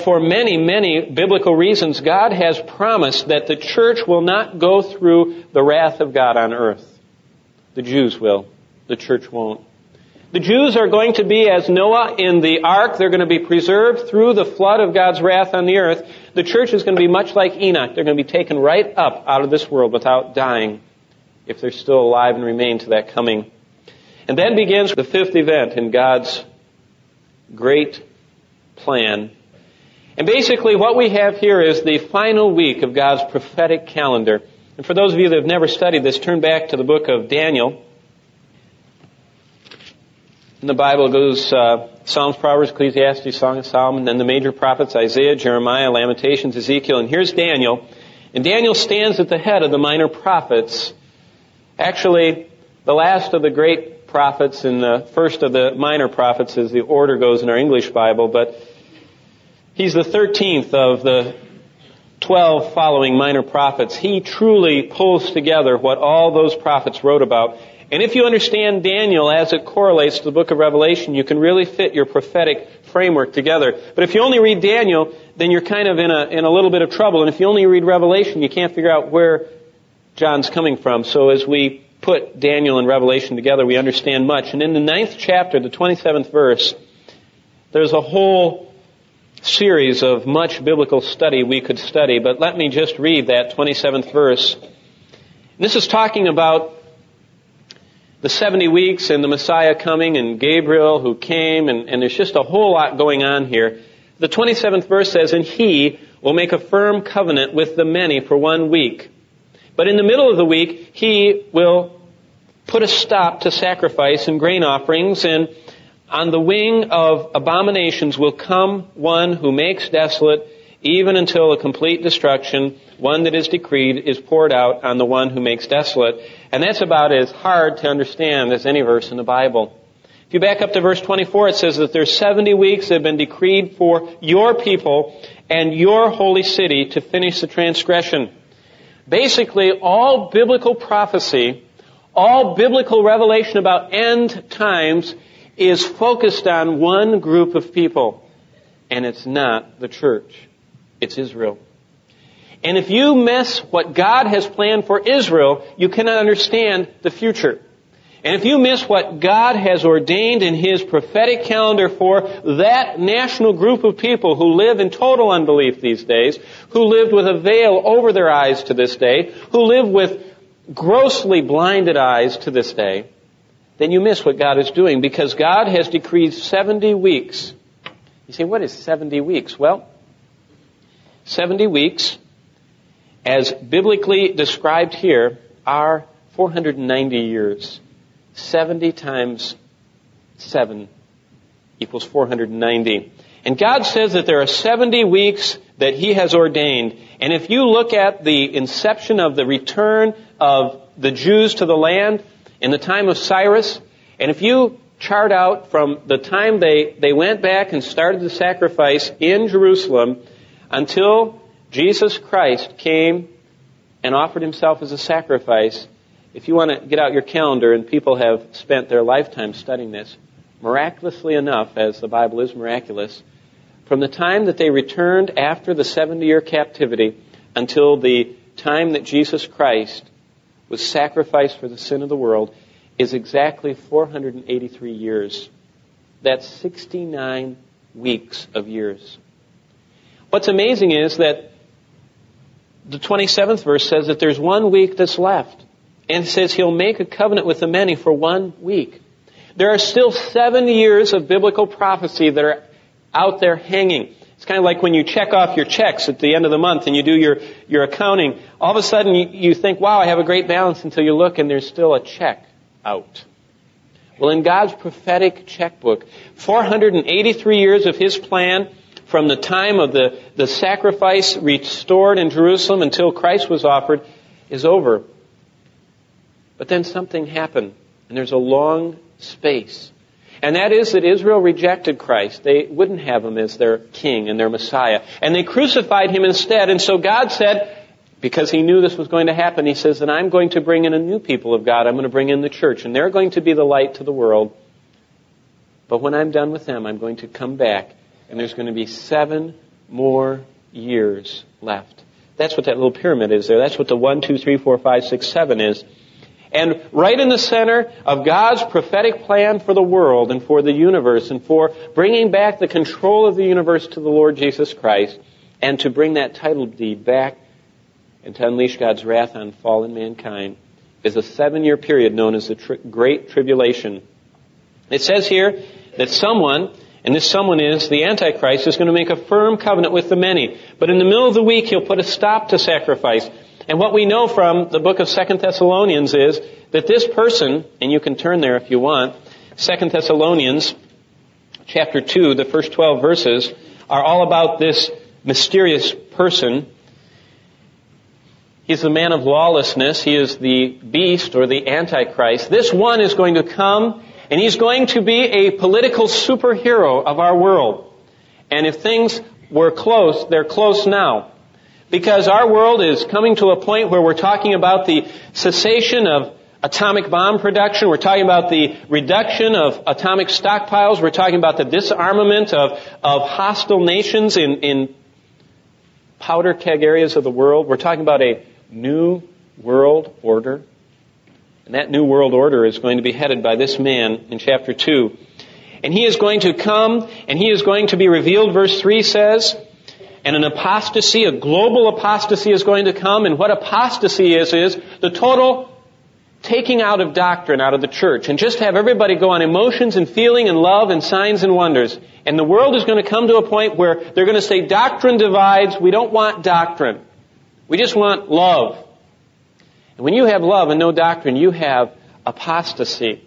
for many, many biblical reasons, God has promised that the church will not go through the wrath of God on earth. The Jews will. The church won't. The Jews are going to be as Noah in the ark. They're going to be preserved through the flood of God's wrath on the earth. The church is going to be much like Enoch. They're going to be taken right up out of this world without dying, if they're still alive and remain to that coming. And then begins the fifth event in God's great plan. And basically what we have here is the final week of God's prophetic calendar. And for those of you that have never studied this, turn back to the book of Daniel. In the Bible it goes Psalms, Proverbs, Ecclesiastes, Song of Solomon, then the major prophets, Isaiah, Jeremiah, Lamentations, Ezekiel, and here's Daniel. And Daniel stands at the head of the minor prophets. Actually, the last of the great prophets and the first of the minor prophets, as the order goes in our English Bible, but he's the 13th of the 12 following minor prophets. He truly pulls together what all those prophets wrote about. And if you understand Daniel as it correlates to the book of Revelation, you can really fit your prophetic framework together. But if you only read Daniel, then you're kind of in a little bit of trouble. And if you only read Revelation, you can't figure out where John's coming from. So as we put Daniel and Revelation together, we understand much. And in the 9th chapter, the 27th verse, there's a whole series of much biblical study we could study. But let me just read that 27th verse. This is talking about the 70 weeks and the Messiah coming and Gabriel who came, and there's just a whole lot going on here. The 27th verse says, "And he will make a firm covenant with the many for 1 week. But in the middle of the week, he will put a stop to sacrifice and grain offerings, and on the wing of abominations will come one who makes desolate, even until a complete destruction, one that is decreed, is poured out on the one who makes desolate." And that's about as hard to understand as any verse in the Bible. If you back up to verse 24, it says that there's 70 weeks that have been decreed for your people and your holy city to finish the transgression. Basically, all biblical prophecy, all biblical revelation about end times is focused on one group of people. And it's not the church. It's Israel. And if you miss what God has planned for Israel, you cannot understand the future. And if you miss what God has ordained in His prophetic calendar for that national group of people who live in total unbelief these days, who lived with a veil over their eyes to this day, who live with grossly blinded eyes to this day, then you miss what God is doing, because God has decreed 70 weeks. You say, what is 70 weeks? Well, 70 weeks, as biblically described here, are 490 years. 70 times 7 equals 490. And God says that there are 70 weeks that He has ordained. And if you look at the inception of the return of the Jews to the land in the time of Cyrus, and if you chart out from the time they went back and started the sacrifice in Jerusalem until Jesus Christ came and offered Himself as a sacrifice, if you want to get out your calendar, and people have spent their lifetime studying this, miraculously enough, as the Bible is miraculous, from the time that they returned after the 70-year captivity until the time that Jesus Christ was sacrificed for the sin of the world is exactly 483 years. That's 69 weeks of years. What's amazing is that the 27th verse says that there's 1 week that's left. And it says He'll make a covenant with the many for 1 week. There are still 7 years of biblical prophecy that are out there hanging. It's kind of like when you check off your checks at the end of the month and you do your accounting. All of a sudden you think, wow, I have a great balance, until you look and there's still a check out. Well, in God's prophetic checkbook, 483 years of His plan from the time of the sacrifice restored in Jerusalem until Christ was offered is over. But then something happened, and there's a long space. And that is that Israel rejected Christ. They wouldn't have Him as their king and their Messiah. And they crucified Him instead. And so God said, because He knew this was going to happen, He says that I'm going to bring in a new people of God. I'm going to bring in the church. And they're going to be the light to the world. But when I'm done with them, I'm going to come back. And there's going to be 7 more years left. That's what that little pyramid is there. That's what the 1, 2, 3, 4, 5, 6, 7 is. And right in the center of God's prophetic plan for the world and for the universe and for bringing back the control of the universe to the Lord Jesus Christ and to bring that title deed back and to unleash God's wrath on fallen mankind is a 7-year period known as the Great Tribulation. It says here that someone, and this someone is the Antichrist, is going to make a firm covenant with the many. But in the middle of the week, he'll put a stop to sacrifice. And what we know from the book of 2 Thessalonians is that this person, and you can turn there if you want, 2 Thessalonians chapter 2, the first 12 verses, are all about this mysterious person. He's the man of lawlessness. He is the beast or the Antichrist. This one is going to come, and he's going to be a political superhero of our world. And if things were close, they're close now. Because our world is coming to a point where we're talking about the cessation of atomic bomb production. We're talking about the reduction of atomic stockpiles. We're talking about the disarmament of hostile nations in powder keg areas of the world. We're talking about a new world order. And that new world order is going to be headed by this man in chapter 2. And he is going to come, and he is going to be revealed, verse 3 says, and an apostasy, a global apostasy is going to come. And what apostasy is the total taking out of doctrine out of the church. And just have everybody go on emotions and feeling and love and signs and wonders. And the world is going to come to a point where they're going to say doctrine divides. We don't want doctrine. We just want love. And when you have love and no doctrine, you have apostasy.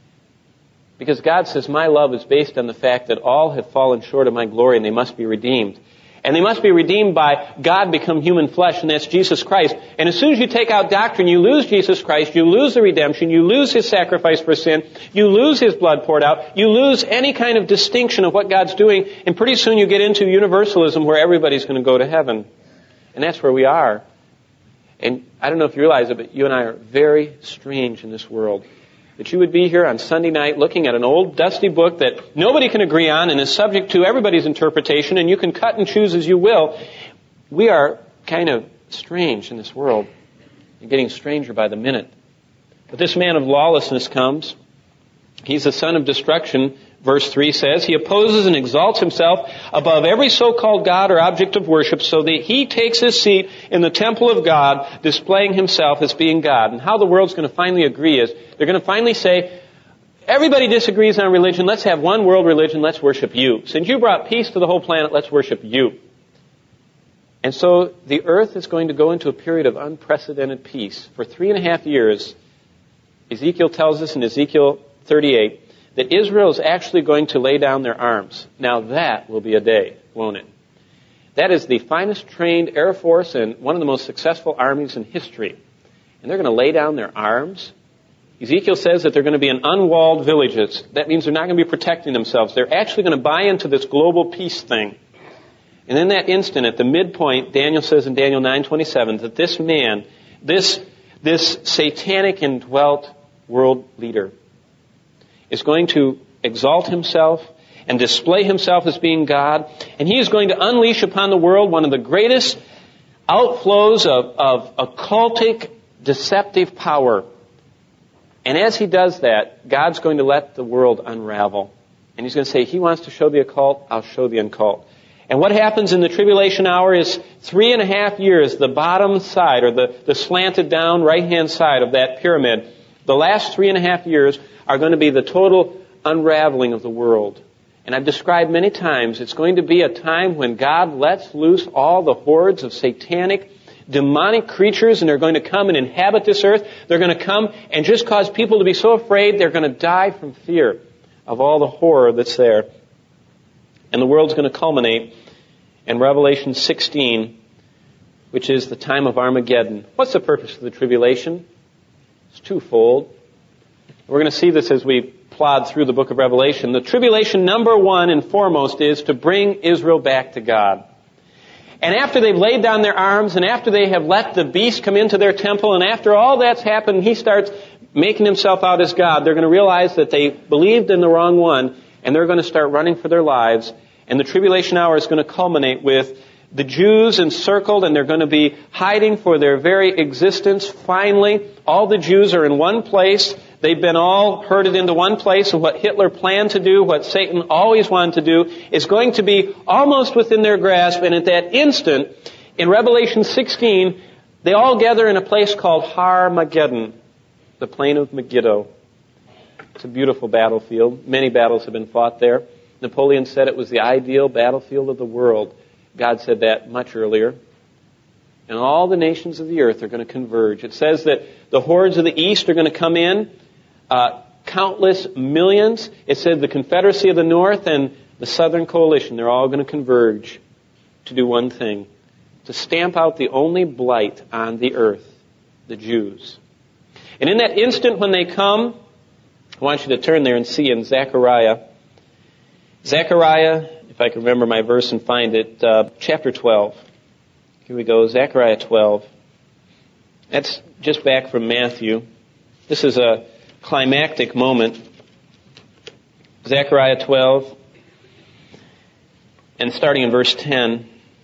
Because God says, my love is based on the fact that all have fallen short of my glory and they must be redeemed. And they must be redeemed by God become human flesh, and that's Jesus Christ. And as soon as you take out doctrine, you lose Jesus Christ, you lose the redemption, you lose His sacrifice for sin, you lose His blood poured out, you lose any kind of distinction of what God's doing, and pretty soon you get into universalism where everybody's going to go to heaven. And that's where we are. And I don't know if you realize it, but you and I are very strange in this world. That you would be here on Sunday night looking at an old dusty book that nobody can agree on and is subject to everybody's interpretation, and you can cut and choose as you will. We are kind of strange in this world. You're getting stranger by the minute. But this man of lawlessness comes. He's the son of destruction, verse 3 says. He opposes and exalts himself above every so-called God or object of worship so that he takes his seat in the temple of God, displaying himself as being God. And how the world's going to finally agree is they're going to finally say, everybody disagrees on religion. Let's have one world religion. Let's worship you. Since you brought peace to the whole planet, let's worship you. And so the earth is going to go into a period of unprecedented peace. For 3.5 years, Ezekiel tells us in Ezekiel 38 that Israel is actually going to lay down their arms. Now that will be a day, won't it? That is the finest trained Air Force and one of the most successful armies in history. And they're going to lay down their arms. Ezekiel says that they're going to be in unwalled villages. That means they're not going to be protecting themselves. They're actually going to buy into this global peace thing. And in that instant, at the midpoint, Daniel says in Daniel 9:27 that this man, this satanic indwelt world leader, is going to exalt himself and display himself as being God. And he is going to unleash upon the world one of the greatest outflows of occultic, deceptive power. And as he does that, God's going to let the world unravel. And he's going to say, he wants to show the occult, I'll show the occult. And what happens in the tribulation hour is 3.5 years, the bottom side, or the slanted down right-hand side of that pyramid, the last 3.5 years are going to be the total unraveling of the world. And I've described many times, it's going to be a time when God lets loose all the hordes of satanic, demonic creatures, and they're going to come and inhabit this earth. They're going to come and just cause people to be so afraid they're going to die from fear of all the horror that's there. And the world's going to culminate in Revelation 16, which is the time of Armageddon. What's the purpose of the tribulation? It's twofold. We're going to see this as we plod through the book of Revelation. The tribulation, number one and foremost, is to bring Israel back to God. And after they've laid down their arms, and after they have let the beast come into their temple, and after all that's happened, he starts making himself out as God, they're going to realize that they believed in the wrong one, and they're going to start running for their lives. And the tribulation hour is going to culminate with the Jews encircled, and they're going to be hiding for their very existence. Finally, all the Jews are in one place. They've been all herded into one place, and what Hitler planned to do, what Satan always wanted to do, is going to be almost within their grasp. And at that instant, in Revelation 16, they all gather in a place called Har-Mageddon, the plain of Megiddo. It's a beautiful battlefield. Many battles have been fought there. Napoleon said it was the ideal battlefield of the world. God said that much earlier. And all the nations of the earth are going to converge. It says that the hordes of the east are going to come in, countless millions. It said the Confederacy of the North and the Southern Coalition, they're all going to converge to do one thing, to stamp out the only blight on the earth, the Jews. And in that instant when they come, I want you to turn there and see in Zechariah, if I can remember my verse and find it, chapter 12. Here we go, Zechariah 12. That's just back from Matthew. This is a climactic moment. Zechariah 12, and starting in verse 10.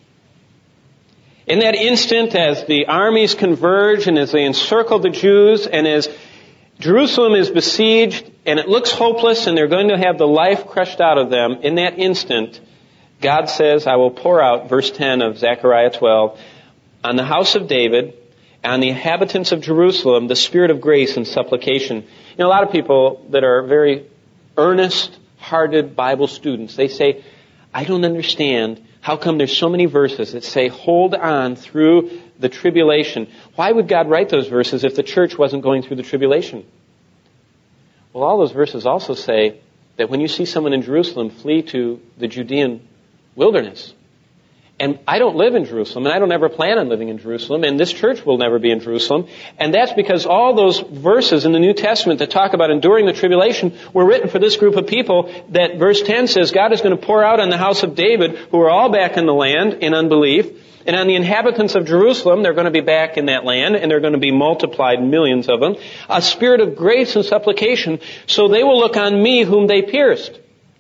In that instant, as the armies converge and as they encircle the Jews, and as Jerusalem is besieged and it looks hopeless and they're going to have the life crushed out of them, in that instant, God says, I will pour out, verse 10 of Zechariah 12, on the house of David, on the inhabitants of Jerusalem, the spirit of grace and supplication. You know, a lot of people that are very earnest-hearted Bible students, they say, I don't understand how come there's so many verses that say, hold on through the tribulation. Why would God write those verses if the church wasn't going through the tribulation? Well, all those verses also say that when you see someone in Jerusalem, flee to the Judean wilderness. And I don't live in Jerusalem, and I don't ever plan on living in Jerusalem, and this church will never be in Jerusalem. And that's because all those verses in the New Testament that talk about enduring the tribulation were written for this group of people that verse 10 says God is going to pour out on the house of David, who are all back in the land in unbelief, and on the inhabitants of Jerusalem, they're going to be back in that land, and they're going to be multiplied, millions of them, a spirit of grace and supplication, so they will look on me whom they pierced.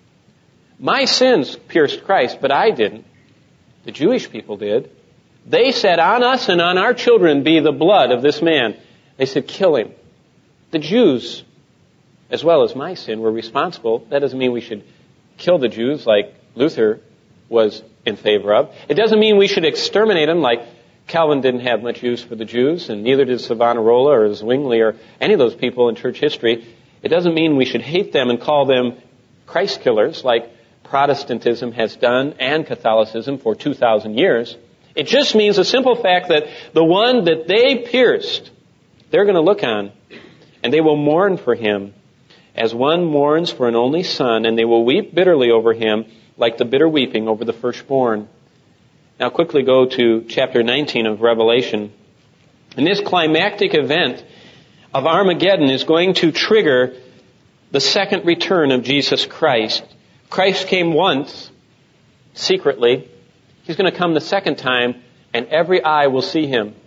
My sins pierced Christ, but I didn't. The Jewish people did. They said, on us and on our children be the blood of this man. They said, kill him. The Jews, as well as my sin, were responsible. That doesn't mean we should kill the Jews like Luther was in favor of. It doesn't mean we should exterminate them like Calvin didn't have much use for the Jews, and neither did Savonarola or Zwingli or any of those people in church history. It doesn't mean we should hate them and call them Christ killers like Protestantism has done and Catholicism for 2,000 years. It just means the simple fact that the one that they pierced, they're going to look on, and they will mourn for him as one mourns for an only son, and they will weep bitterly over him like the bitter weeping over the firstborn. Now quickly go to chapter 19 of Revelation. And this climactic event of Armageddon is going to trigger the second return of Jesus Christ. Christ came once, secretly. He's going to come the second time, and every eye will see him.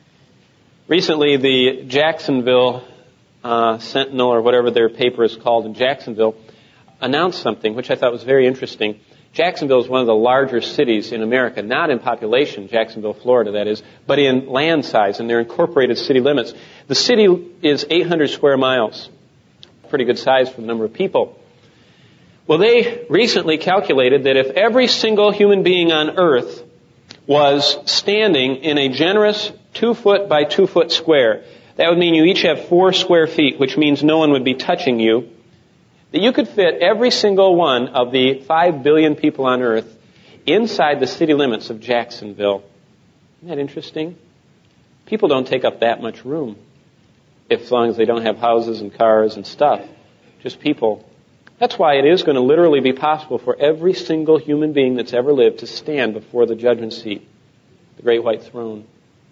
Recently, the Jacksonville Sentinel, or whatever their paper is called in Jacksonville, announced something which I thought was very interesting. Jacksonville is one of the larger cities in America, not in population, Jacksonville, Florida, that is, but in land size, and their incorporated city limits. The city is 800 square miles. Pretty good size for the number of people. Well, they recently calculated that if every single human being on earth was standing in a generous 2-foot by 2-foot square, that would mean you each have 4 square feet, which means no one would be touching you, that you could fit every single one of the 5 billion people on earth inside the city limits of Jacksonville. Isn't that interesting? People don't take up that much room, as long as they don't have houses and cars and stuff. Just people. That's why it is going to literally be possible for every single human being that's ever lived to stand before the judgment seat, the great white throne.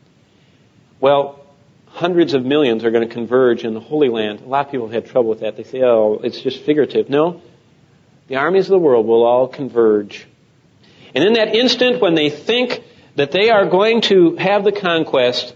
Well, hundreds of millions are going to converge in the Holy Land. A lot of people have had trouble with that. They say, oh, it's just figurative. No, the armies of the world will all converge. And in that instant when they think that they are going to have the conquest,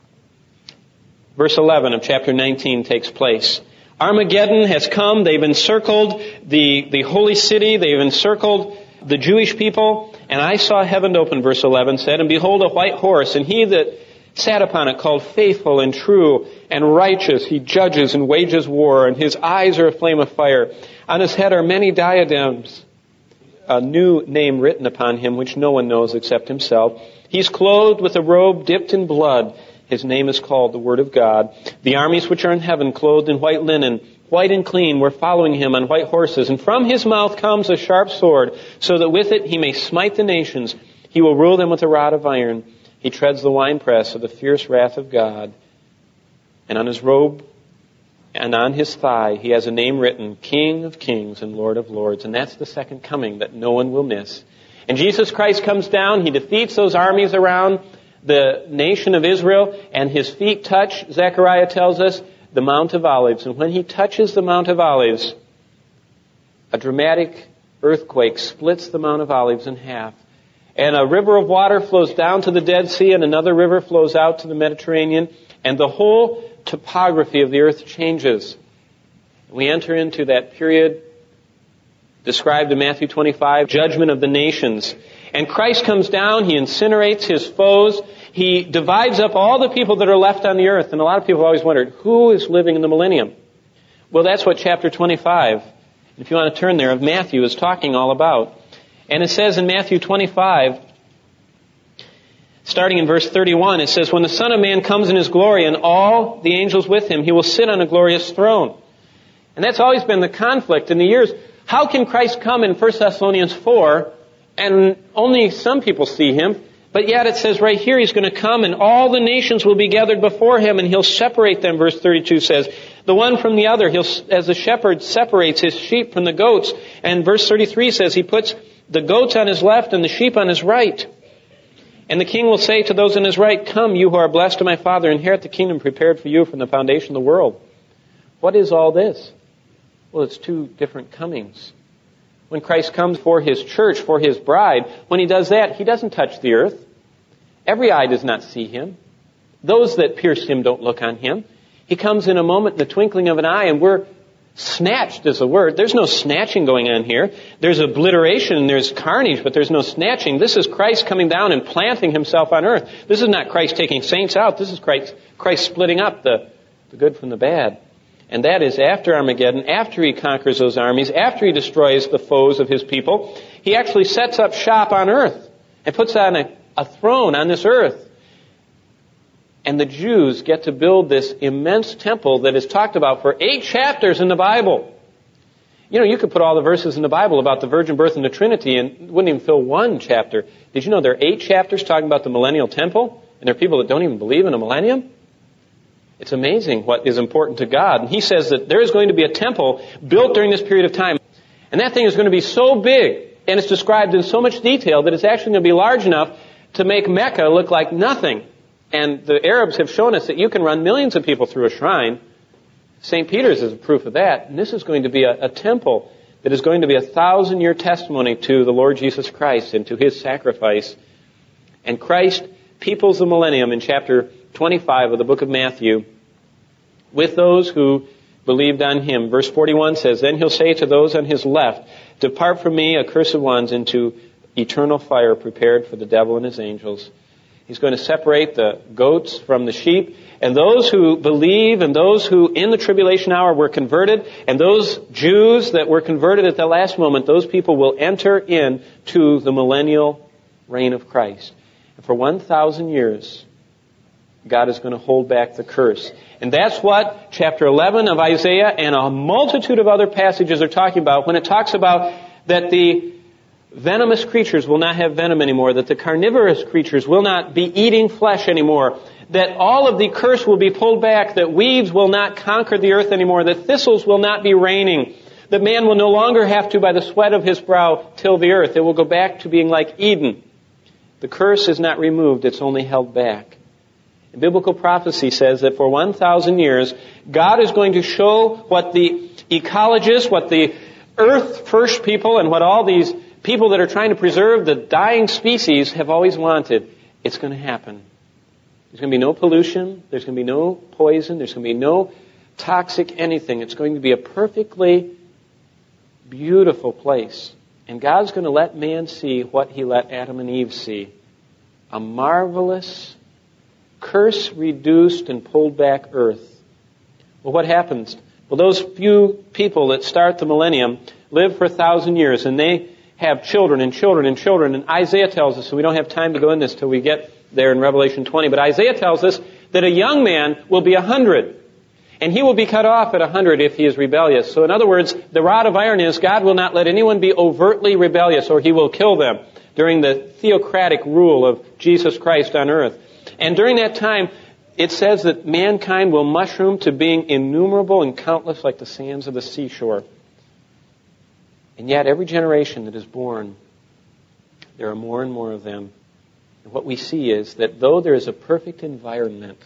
verse 11 of chapter 19 takes place. Armageddon has come. They've encircled the holy city. They've encircled the Jewish people, and I saw heaven open, verse 11 said, and behold a white horse, and he that sat upon it called Faithful and True and Righteous. He judges and wages war, and his eyes are a flame of fire. On his head are many diadems, a new name written upon him, which no one knows except himself. He's clothed with a robe dipped in blood. His name is called the Word of God. The armies which are in heaven, clothed in white linen, white and clean, were following him on white horses. And from his mouth comes a sharp sword, so that with it he may smite the nations. He will rule them with a rod of iron. He treads the winepress of the fierce wrath of God. And on his robe and on his thigh he has a name written, King of Kings and Lord of Lords. And that's the second coming that no one will miss. And Jesus Christ comes down. He defeats those armies around the nation of Israel, and his feet touch, Zechariah tells us, the Mount of Olives. And when he touches the Mount of Olives, a dramatic earthquake splits the Mount of Olives in half. And a river of water flows down to the Dead Sea, and another river flows out to the Mediterranean, and the whole topography of the earth changes. We enter into that period described in Matthew 25, judgment of the nations. And Christ comes down, he incinerates his foes, he divides up all the people that are left on the earth. And a lot of people have always wondered, who is living in the millennium? Well, that's what chapter 25, if you want to turn there, of Matthew is talking all about. And it says in Matthew 25, starting in verse 31, it says, when the Son of Man comes in his glory and all the angels with him, he will sit on a glorious throne. And that's always been the conflict in the years. How can Christ come in 1 Thessalonians 4 and only some people see him? But yet it says right here he's going to come and all the nations will be gathered before him and he'll separate them, verse 32 says. The one from the other, as the shepherd separates his sheep from the goats. And verse 33 says he puts the goats on his left and the sheep on his right. And the king will say to those on his right, come, you who are blessed of my Father, inherit the kingdom prepared for you from the foundation of the world. What is all this? Well, it's two different comings. When Christ comes for his church, for his bride, when he does that, he doesn't touch the earth. Every eye does not see him. Those that pierced him don't look on him. He comes in a moment, in the twinkling of an eye, and we're snatched is the word. There's no snatching going on here. There's obliteration and there's carnage, but there's no snatching. This is Christ coming down and planting himself on earth. This is not Christ taking saints out. This is Christ splitting up the good from the bad. And that is after Armageddon, after he conquers those armies, after he destroys the foes of his people. He actually sets up shop on earth and puts on a throne on this earth. And the Jews get to build this immense temple that is talked about for 8 chapters in the Bible. You know, you could put all the verses in the Bible about the virgin birth and the Trinity and it wouldn't even fill 1 chapter. Did you know there are 8 chapters talking about the millennial temple? And there are people that don't even believe in a millennium? It's amazing what is important to God. And he says that there is going to be a temple built during this period of time. And that thing is going to be so big, and it's described in so much detail, that it's actually going to be large enough to make Mecca look like nothing. And the Arabs have shown us that you can run millions of people through a shrine. St. Peter's is a proof of that. And this is going to be a temple that is going to be a 1,000-year testimony to the Lord Jesus Christ and to his sacrifice. And Christ peoples the millennium in chapter 25 of the book of Matthew with those who believed on him. Verse 41 says, then he'll say to those on his left, depart from me, accursed ones, into eternal fire prepared for the devil and his angels. He's going to separate the goats from the sheep, and those who believe and those who in the tribulation hour were converted, and those Jews that were converted at the last moment, those people will enter into the millennial reign of Christ. And for 1,000 years, God is going to hold back the curse. And that's what chapter 11 of Isaiah and a multitude of other passages are talking about when it talks about that the venomous creatures will not have venom anymore, that the carnivorous creatures will not be eating flesh anymore, that all of the curse will be pulled back, that weeds will not conquer the earth anymore, that thistles will not be reigning, that man will no longer have to, by the sweat of his brow, till the earth. It will go back to being like Eden. The curse is not removed, it's only held back. And biblical prophecy says that for 1,000 years, God is going to show what the ecologists, what the earth first people, and what all these people that are trying to preserve the dying species have always wanted. It's going to happen. There's going to be no pollution. There's going to be no poison. There's going to be no toxic anything. It's going to be a perfectly beautiful place. And God's going to let man see what he let Adam and Eve see. A marvelous, curse-reduced and pulled back earth. Well, what happens? Well, those few people that start the millennium live for 1,000 years, and they have children and children and children. And Isaiah tells us, and we don't have time to go in this till we get there in Revelation 20, but Isaiah tells us that a young man will be 100. And he will be cut off at 100 if he is rebellious. So in other words, the rod of iron is God will not let anyone be overtly rebellious, or he will kill them during the theocratic rule of Jesus Christ on earth. And during that time, it says that mankind will mushroom to being innumerable and countless like the sands of the seashore. And yet every generation that is born, there are more and more of them. And what we see is that though there is a perfect environment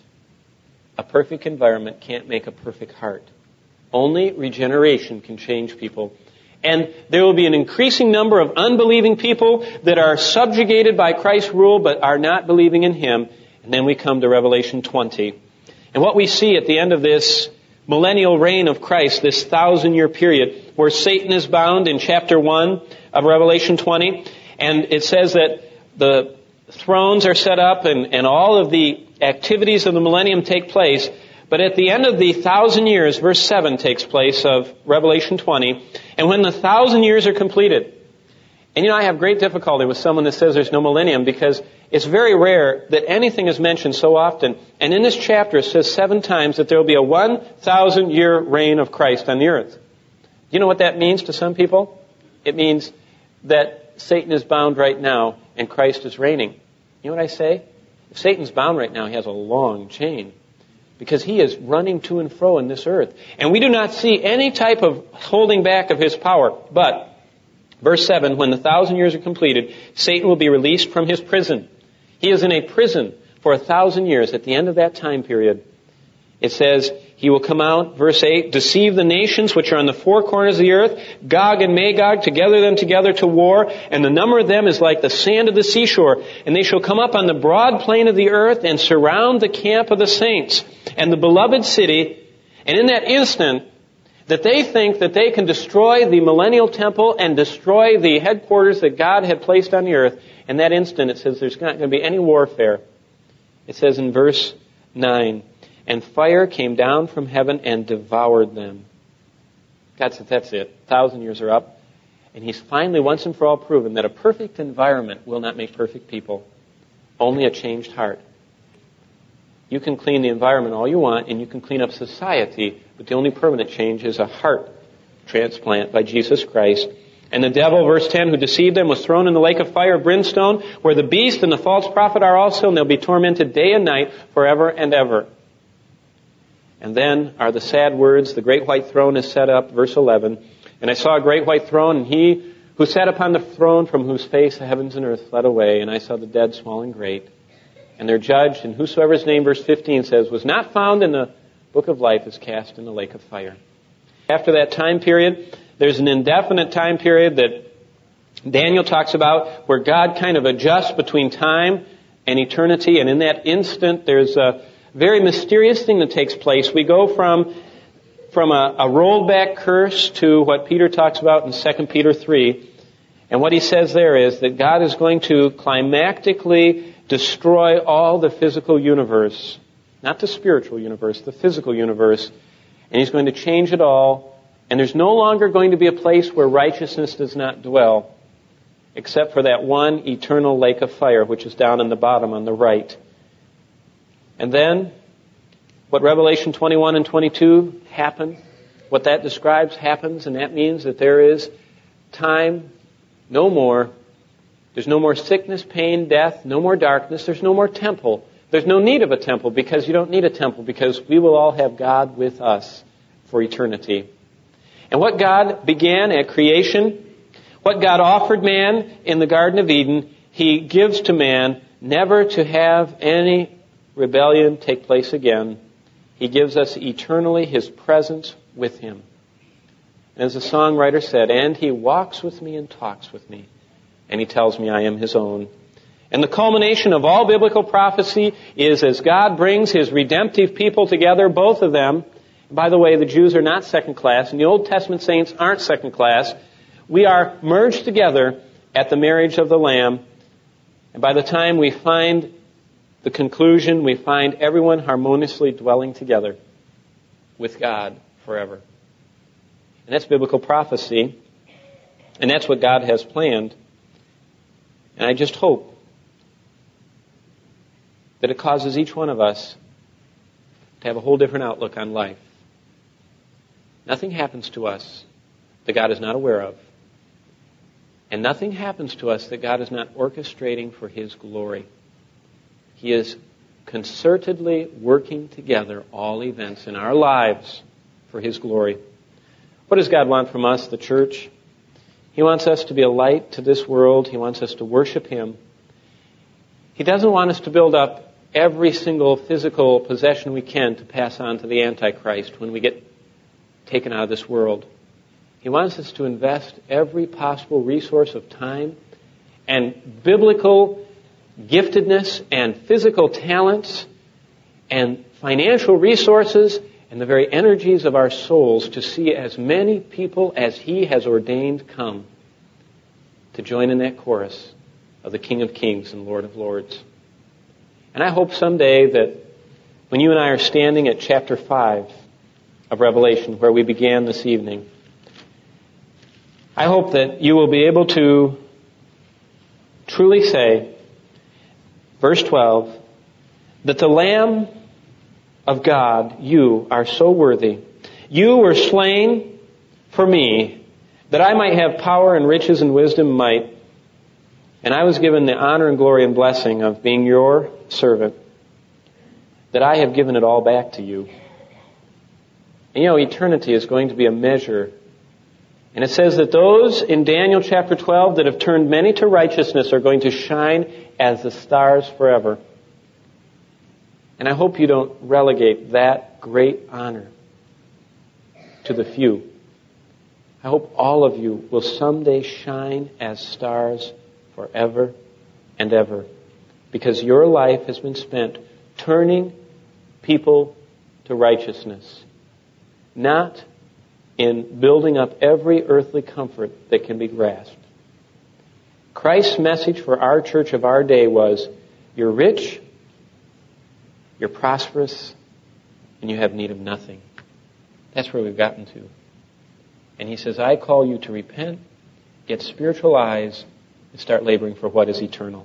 can't make a perfect heart. Only regeneration can change people. And there will be an increasing number of unbelieving people that are subjugated by Christ's rule but are not believing in Him. And then we come to Revelation 20. And what we see at the end of this millennial reign of Christ, this 1,000-year period, where Satan is bound in chapter 1 of Revelation 20. And it says that the thrones are set up and all of the activities of the millennium take place. But at the end of the 1,000 years, verse 7 takes place of Revelation 20. And when the 1,000 years are completed, and I have great difficulty with someone that says there's no millennium because it's very rare that anything is mentioned so often. And in this chapter it says 7 times that there will be a 1,000-year reign of Christ on the earth. You know what that means to some people? It means that Satan is bound right now and Christ is reigning. You know what I say? If Satan's bound right now, he has a long chain because he is running to and fro in this earth. And we do not see any type of holding back of his power. But, verse 7, when the 1,000 years are completed, Satan will be released from his prison. He is in a prison for 1,000 years. At the end of that time period, it says, he will come out, verse 8, deceive the nations which are on the four corners of the earth, Gog and Magog, to gather them together to war, and the number of them is like the sand of the seashore. And they shall come up on the broad plain of the earth and surround the camp of the saints and the beloved city. And in that instant, that they think that they can destroy the millennial temple and destroy the headquarters that God had placed on the earth. In that instant, it says there's not going to be any warfare. It says in verse 9, and fire came down from heaven and devoured them. God said, that's it. 1,000 years are up. And He's finally once and for all proven that a perfect environment will not make perfect people. Only a changed heart. You can clean the environment all you want, and you can clean up society, but the only permanent change is a heart transplant by Jesus Christ. And the devil, verse 10, who deceived them was thrown in the lake of fire of brimstone, where the beast and the false prophet are also, and they'll be tormented day and night forever and ever. And then are the sad words, the great white throne is set up, verse 11. And I saw a great white throne, and He who sat upon the throne, from whose face the heavens and earth fled away. And I saw the dead, small and great. And they're judged, and whosoever's name, verse 15 says, was not found in the book of life is cast in the lake of fire. After that time period, there's an indefinite time period that Daniel talks about where God kind of adjusts between time and eternity. And in that instant, there's a very mysterious thing that takes place. We go from a rolled back curse to what Peter talks about in 2 Peter 3. And what he says there is that God is going to climactically destroy all the physical universe. Not the spiritual universe, the physical universe. And He's going to change it all. And there's no longer going to be a place where righteousness does not dwell, except for that one eternal lake of fire, which is down in the bottom on the right. And then, what Revelation 21 and 22 happen, what that describes happens, and that means that there is time no more. There's no more sickness, pain, death, no more darkness. There's no more temple. There's no need of a temple because you don't need a temple because we will all have God with us for eternity. And what God began at creation, what God offered man in the Garden of Eden, He gives to man never to have any rebellion take place again. He gives us eternally His presence with Him. And as the songwriter said, and He walks with me and talks with me, and He tells me I am His own. And the culmination of all biblical prophecy is as God brings His redemptive people together, both of them. By the way, the Jews are not second class, and the Old Testament saints aren't second class. We are merged together at the marriage of the Lamb. And by the time we find the conclusion, we find everyone harmoniously dwelling together with God forever. And that's biblical prophecy. And that's what God has planned. And I just hope that it causes each one of us to have a whole different outlook on life. Nothing happens to us that God is not aware of. And nothing happens to us that God is not orchestrating for His glory. He is concertedly working together all events in our lives for His glory. What does God want from us, the church? He wants us to be a light to this world. He wants us to worship Him. He doesn't want us to build up every single physical possession we can to pass on to the Antichrist when we get taken out of this world. He wants us to invest every possible resource of time and biblical giftedness and physical talents and financial resources and the very energies of our souls to see as many people as He has ordained come to join in that chorus of the King of Kings and Lord of Lords. And I hope someday that when you and I are standing at chapter 5 of Revelation, where we began this evening, I hope that you will be able to truly say, verse 12, that the Lamb of God, you are so worthy. You were slain for me, that I might have power and riches and wisdom and might. And I was given the honor and glory and blessing of being your servant, that I have given it all back to you. And eternity is going to be a measure. And it says that those in Daniel chapter 12 that have turned many to righteousness are going to shine as the stars forever. And I hope you don't relegate that great honor to the few. I hope all of you will someday shine as stars forever and ever, because your life has been spent turning people to righteousness, not in building up every earthly comfort that can be grasped. Christ's message for our church of our day was, you're rich, you're prosperous, and you have need of nothing. That's where we've gotten to. And He says, I call you to repent, get spiritual eyes, and start laboring for what is eternal.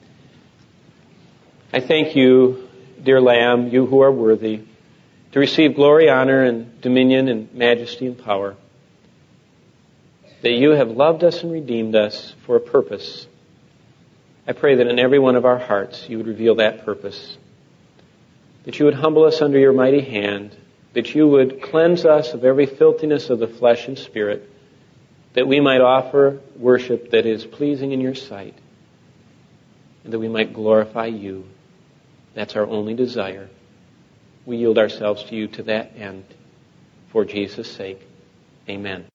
I thank you, dear Lamb, you who are worthy, to receive glory, honor, and dominion, and majesty, and power, that you have loved us and redeemed us for a purpose. I pray that in every one of our hearts you would reveal that purpose, that you would humble us under your mighty hand, that you would cleanse us of every filthiness of the flesh and spirit, that we might offer worship that is pleasing in your sight, and that we might glorify you. That's our only desire. We yield ourselves to you to that end. For Jesus' sake, amen.